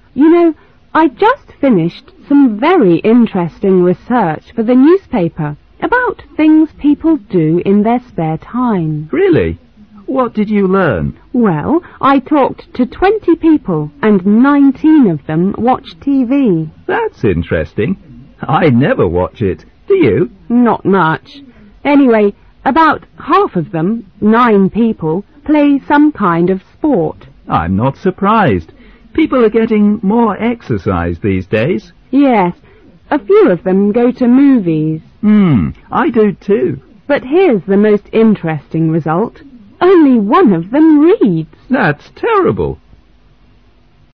You know, I just finished some very interesting research for the newspaper about things people do in their spare time. Really? What did you learn? Well, I talked to 20 people and 19 of them watch TV. That's interesting. I never watch it. Do you? Not much. Anyway, about half of them, 9 people, play some kind of sport. I'm not surprised. People are getting more exercise these days. Yes, a few of them go to movies. I do too. But here's the most interesting result. Only one of them reads. That's terrible.